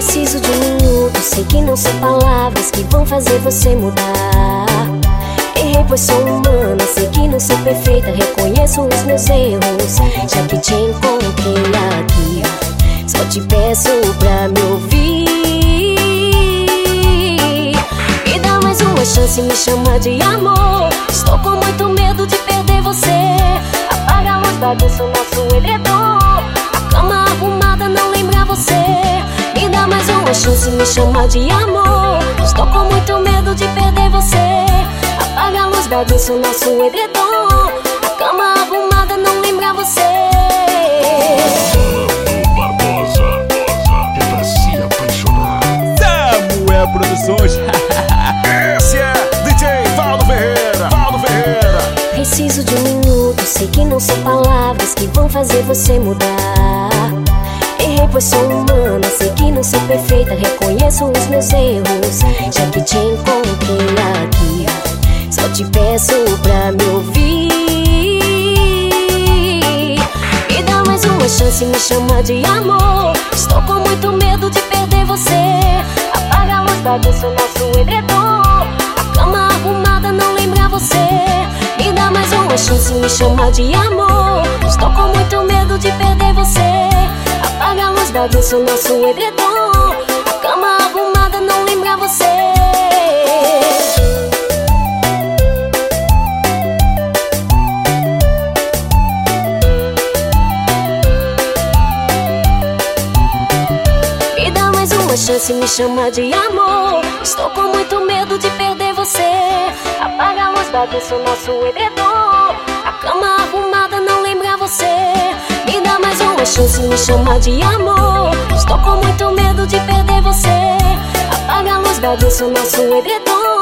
Preciso de um minuto, sei que não são palavras que vão fazer você mudar. Errei pois sou humana, sei que não sou perfeita, reconheço os meus erros. Já que te encontrei aqui, só te peço pra me ouvir. Me dá mais uma chance, me chama de amor. Estou com muito medo de perder você. Apaga a luz, bagunça o nosso edredom. A cama arrumada não lembra você. Me dá mais uma chance, me chama de amor. Estou com muito medo de perder você. Apaga a luz, bagunça o nosso edredom. A cama arrumada não lembra você. Barbosa, é pra se apaixonar. Samuel Produções. Esse é DJ Valdo Ferreira. Preciso de um minuto, sei que não são palavras que vão fazer você mudar. Errei pois sou humana, sei que não sou perfeita, reconheço os meus erros. Já que te encontrei aqui, só te peço pra me ouvir. Me dá mais uma chance, me chama de amor. Estou com muito medo de perder você. Apaga a luz, bagunça o nosso edredom. A cama arrumada não lembra você. Me dá mais uma chance, me chama de amor. Estou com muito medo de perder você. Apaga a luz, bagunça o nosso edredom. A cama arrumada não lembra você. Me dá mais uma chance, me chama de amor. Estou com muito medo de perder você. Apaga a luz, bagunça o nosso edredom. A cama arrumada não lembra você. Me dá mais uma chance, me chama de amor. Estou com muito medo de perder você. Apaga a luz, bagunça o nosso edredom.